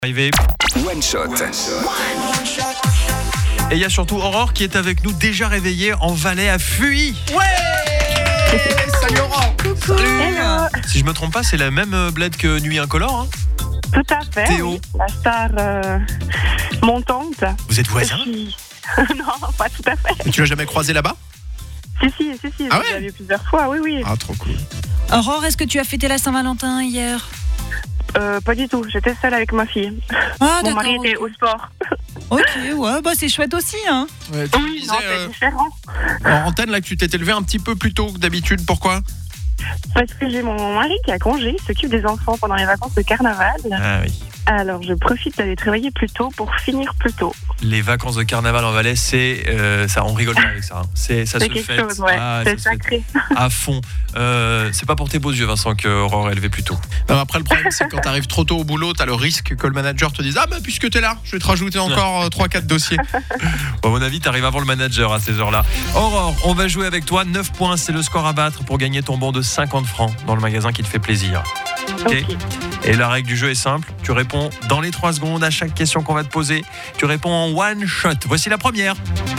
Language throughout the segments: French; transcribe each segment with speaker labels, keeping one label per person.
Speaker 1: Arrivé.
Speaker 2: One Shot.
Speaker 1: Et il y a surtout Aurore qui est avec nous, déjà réveillée en Valais à Fuy.
Speaker 3: Ouais. Salut Aurore.
Speaker 1: Salut.
Speaker 4: Hello.
Speaker 1: Si je me trompe pas, c'est la même bled que Nuit Incolore, hein.
Speaker 4: Tout à fait.
Speaker 1: Théo.
Speaker 4: Oui. La star montante.
Speaker 1: Vous êtes voisins?
Speaker 4: Non, pas tout à fait.
Speaker 3: Et tu l'as jamais croisé là-bas?
Speaker 4: Si,
Speaker 3: Ah ouais?
Speaker 4: j'ai vu plusieurs fois, oui.
Speaker 3: Ah, trop cool.
Speaker 5: Aurore, est-ce que tu as fêté la Saint-Valentin hier?
Speaker 4: Pas du tout, j'étais seule avec ma fille.
Speaker 5: Ah,
Speaker 4: Mon
Speaker 5: d'accord.
Speaker 4: mari était au sport.
Speaker 5: Ok, ouais, bah c'est chouette aussi, hein.
Speaker 3: Ouais, tu me
Speaker 4: Oui,
Speaker 3: disais
Speaker 4: non, c'est différent.
Speaker 3: en antenne là que tu t'étais levé un petit peu plus tôt que d'habitude. Pourquoi?
Speaker 4: Parce que j'ai mon mari qui a congé, il s'occupe des enfants pendant les vacances de carnaval.
Speaker 1: Ah oui.
Speaker 4: Alors je profite d'aller travailler plus tôt pour finir plus tôt.
Speaker 1: Les vacances de carnaval en Valais, c'est ça, on rigole pas avec ça. Hein. Ça
Speaker 4: C'est
Speaker 1: se
Speaker 4: quelque
Speaker 1: fête.
Speaker 4: chose, ouais.
Speaker 1: Ah,
Speaker 4: C'est
Speaker 1: ça se fête
Speaker 4: sacré.
Speaker 1: à fond. C'est pas pour tes beaux yeux, Vincent, que Aurore est levée plus tôt.
Speaker 3: Non, après le problème c'est que quand t'arrives trop tôt au boulot, t'as le risque que le manager te dise ah bah puisque t'es là, je vais te rajouter encore 3-4 dossiers.
Speaker 1: Bon, à mon avis, t'arrives avant le manager à ces heures-là. Aurore, on va jouer avec toi. 9 points, c'est le score à battre pour gagner ton bon de 50 francs dans le magasin qui te fait plaisir.
Speaker 4: Ok.
Speaker 1: Et la règle du jeu est simple. Tu réponds dans les 3 secondes à chaque question qu'on va te poser. Tu réponds en one shot. Voici la première.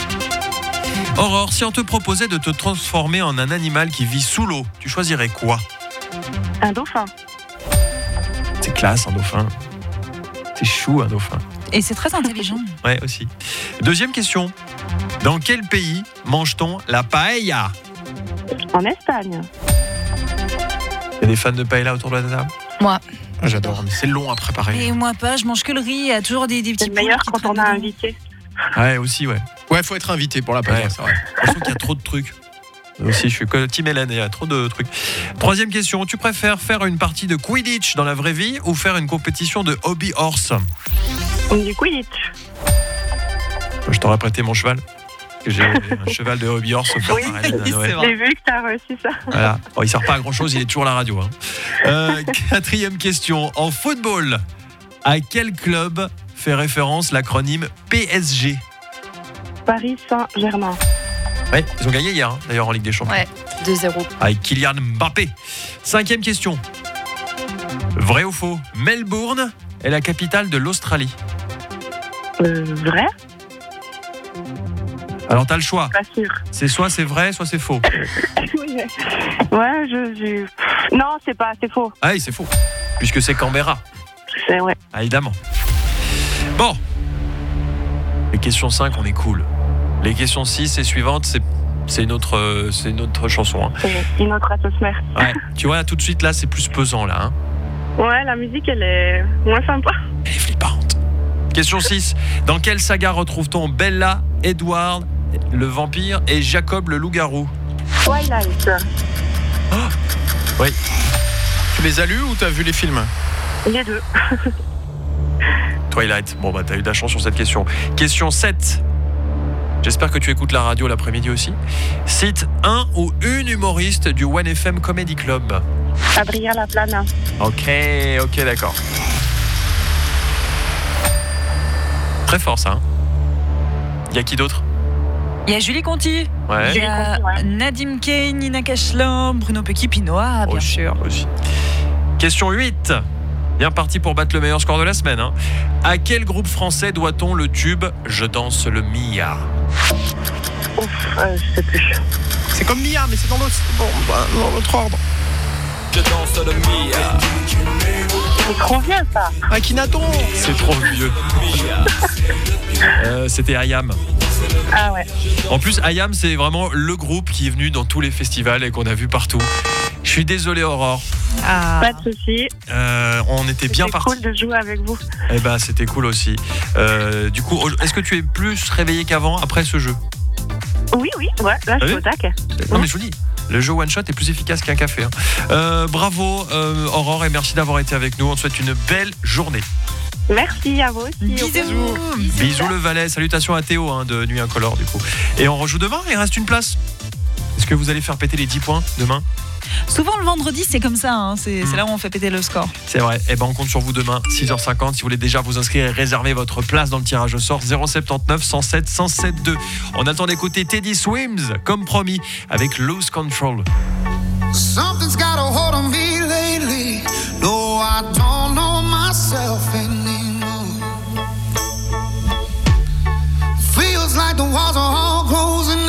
Speaker 1: Aurore, si on te proposait de te transformer en un animal qui vit sous l'eau, tu choisirais quoi?
Speaker 4: Un dauphin.
Speaker 1: C'est classe, un dauphin. C'est chou, un dauphin.
Speaker 5: Et c'est très intelligent.
Speaker 1: Ouais, aussi. Deuxième question. Dans quel pays mange-t-on la paella?
Speaker 4: En Espagne.
Speaker 1: Il y a des fans de paella autour de la table?
Speaker 5: Moi.
Speaker 3: Ah, j'adore, mais c'est long à préparer.
Speaker 5: Et moi pas, je mange que le riz, il y a toujours des petits
Speaker 4: C'est le meilleur
Speaker 5: poules qui
Speaker 4: quand on a
Speaker 5: traînent
Speaker 4: invité.
Speaker 1: Ouais, aussi, ouais.
Speaker 3: Ouais, faut être invité pour la paella,
Speaker 1: Ouais.
Speaker 3: c'est vrai.
Speaker 1: Je trouve qu'il y a trop de trucs. Aussi, je suis que Team Hélène, il y a trop de trucs. Troisième question, tu préfères faire une partie de Quidditch dans la vraie vie ou faire une compétition de hobby horse?
Speaker 4: Du Quidditch.
Speaker 1: Je t'aurais prêté mon cheval. J'ai un cheval de hobby horse offert
Speaker 4: Oui,
Speaker 1: par Hélène à
Speaker 5: c'est
Speaker 1: Noël.
Speaker 5: vrai.
Speaker 4: J'ai vu que t'as reçu ça.
Speaker 1: Voilà. Bon, il sert pas à grand chose, il est toujours à la radio. Hein. Quatrième question, en football, à quel club fait référence l'acronyme PSG?
Speaker 4: Paris Saint-Germain.
Speaker 1: Ouais, ils ont gagné hier, hein, d'ailleurs, en Ligue des Champions.
Speaker 5: Ouais, 2-0.
Speaker 1: Avec Kylian Mbappé. Cinquième question. Vrai ou faux? Melbourne est la capitale de l'Australie.
Speaker 4: Vrai?
Speaker 1: Alors t'as le choix.
Speaker 4: Pas sûr.
Speaker 1: C'est soit c'est vrai, soit c'est faux.
Speaker 4: Ouais, non, c'est faux.
Speaker 1: Ah oui, c'est faux. Puisque c'est Canberra.
Speaker 4: C'est ouais.
Speaker 1: Ah, évidemment. Bon. Les questions 5, on est cool. Les questions 6 et suivantes, c'est une autre chanson. Hein.
Speaker 4: C'est une autre atmosphère.
Speaker 1: Ouais. Tu vois, tout de suite, là, c'est plus pesant, là. Hein.
Speaker 4: Ouais, la musique, elle est moins sympa.
Speaker 1: Elle est flippante. Question 6. Dans quelle saga retrouve-t-on Bella, Edward, le vampire, et Jacob, le loup-garou?
Speaker 4: Twilight.
Speaker 1: Oui.
Speaker 3: Tu les as lus ou t'as vu les films?
Speaker 4: Les deux.
Speaker 1: Twilight. Bon, bah, t'as eu de la chance sur cette question. Question 7. J'espère que tu écoutes la radio l'après-midi aussi. Cite un ou une humoriste du 1FM Comedy Club.
Speaker 4: Adrien Laplana.
Speaker 1: Ok, d'accord. Très fort, ça. Hein. Y a qui d'autre?
Speaker 5: Il y a Julie Conti,
Speaker 1: Ouais.
Speaker 5: il y a
Speaker 4: Julie Conti, ouais.
Speaker 5: Nadim Kane, Nina Cachelin, Bruno Pequi-Pinois, bien sûr.
Speaker 1: Aussi. Question 8. Bien parti pour battre le meilleur score de la semaine. Hein. À quel groupe français doit-on le tube Je danse le Mia?
Speaker 4: Ouf, je sais plus.
Speaker 3: C'est comme Mia, mais c'est dans l'autre ordre.
Speaker 2: Je danse le Mia.
Speaker 4: C'est trop bien ça.
Speaker 3: Akhenaton.
Speaker 1: C'est trop vieux. C'était Ayam.
Speaker 4: Ah ouais.
Speaker 1: En plus, Ayam, c'est vraiment le groupe qui est venu dans tous les festivals et qu'on a vu partout. Je suis désolé, Aurore.
Speaker 5: Ah.
Speaker 4: Pas de souci.
Speaker 1: On était bien
Speaker 4: C'est
Speaker 1: parti.
Speaker 4: cool de jouer avec vous.
Speaker 1: Eh ben, c'était cool aussi. Du coup, est-ce que tu es plus réveillé qu'avant après ce jeu?
Speaker 4: Oui, ouais, là je suis
Speaker 1: oui.
Speaker 4: au taquet.
Speaker 1: Non, mais je vous dis, le jeu One Shot est plus efficace qu'un café. Hein. Bravo, Aurore, et merci d'avoir été avec nous. On te souhaite une belle journée.
Speaker 4: Merci à vous aussi.
Speaker 5: Bisous.
Speaker 1: Bisous le Valais. Salutations à Théo de Nuit Incolore, du coup. Et on rejoue demain, il reste une place. Est-ce que vous allez faire péter les 10 points demain?
Speaker 5: Souvent le vendredi, c'est comme ça, hein. C'est là où on fait péter le score.
Speaker 1: C'est vrai. Eh ben, on compte sur vous demain, 6h50. Si vous voulez déjà vous inscrire et réserver votre place dans le tirage au sort, 079 107 107 2. On attend d'écouter Teddy Swims, comme promis, avec Lose Control.
Speaker 6: Something's gotta